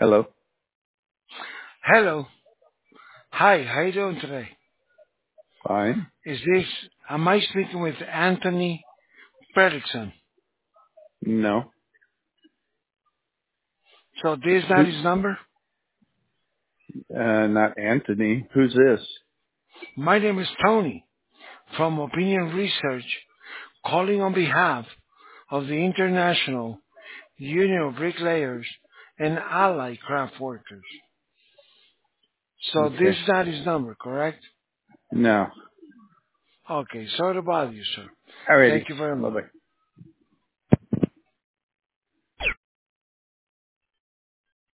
Hello. Hello. Hi, how you doing today? Fine. Am I speaking with Anthony Fredrickson? No. So this is not Who? his number? Not Anthony. Who's this? My name is Tony from Opinion Research, calling on behalf of the International Union of Bricklayers and Allied Craft Workers. So this Okay. is not his number, correct? No. Okay, sorry to bother you, sir. Alrighty. Thank you very Bye much. bye.